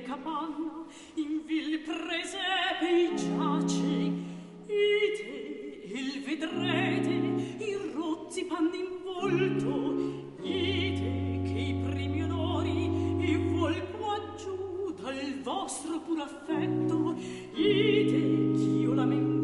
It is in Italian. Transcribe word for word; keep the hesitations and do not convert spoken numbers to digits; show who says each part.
Speaker 1: capanna in vil presepe giace, ite il vedrete in rozzi panni in volto, ite che i primi onori e vuol quaggiù dal vostro puro affetto, ite ch'io lamento